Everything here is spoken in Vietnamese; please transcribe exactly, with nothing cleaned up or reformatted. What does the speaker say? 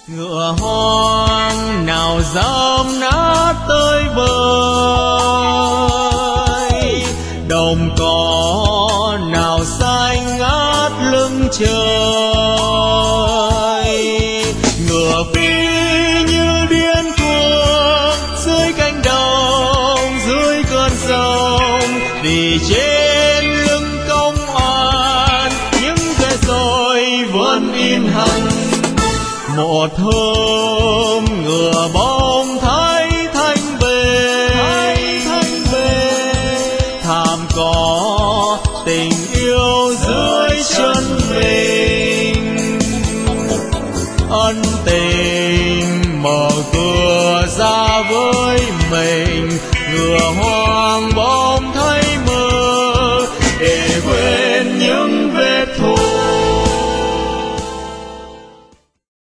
Ngựa hoang nào dám nát tơi bời, đồng cỏ nào xanh ngát lưng trời. Ngựa phi như điên cuồng dưới cánh đồng, dưới cơn sông, vì trên lưng công oan những vết roi vẫn in hằn. Một hôm ngựa bóng thấy thanh bề, thảm có tình yêu dưới chân mình. Ân tình mở cửa ra với mình, ngựa hoang bóng